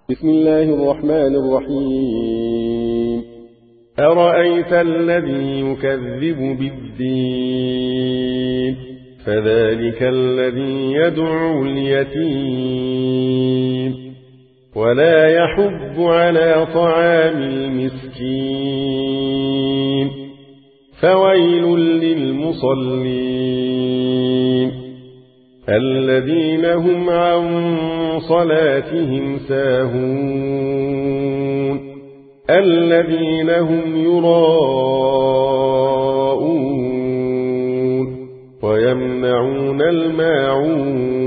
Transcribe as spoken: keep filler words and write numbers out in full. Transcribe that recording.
بسم الله الرحمن الرحيم أرأيت الذي يكذب بالدين فذلك الذي يدعو اليتيم ولا يحض على طعام المسكين فويل للمصلين الذين هم عن صلاتهم ساهون الذين هم يراءون ويمنعون الماعون